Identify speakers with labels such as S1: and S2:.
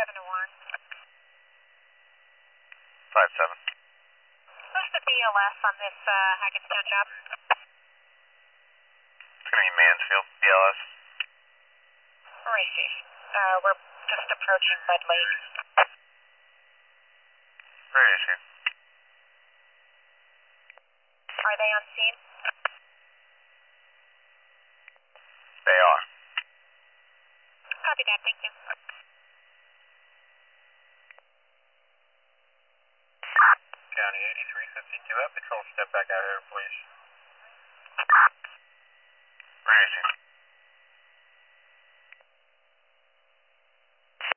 S1: 7 to 1.
S2: 5-7.
S1: What's the BLS on this Hackettstown job?
S2: It's going to be Mansfield, BLS.
S1: Receive. We're just approaching Bud Lake.
S2: Very issue.
S1: Are they on scene?
S2: They are.
S1: Copy that, thank you.
S2: County 8352 up. Patrol, step back out here, please. Very issue.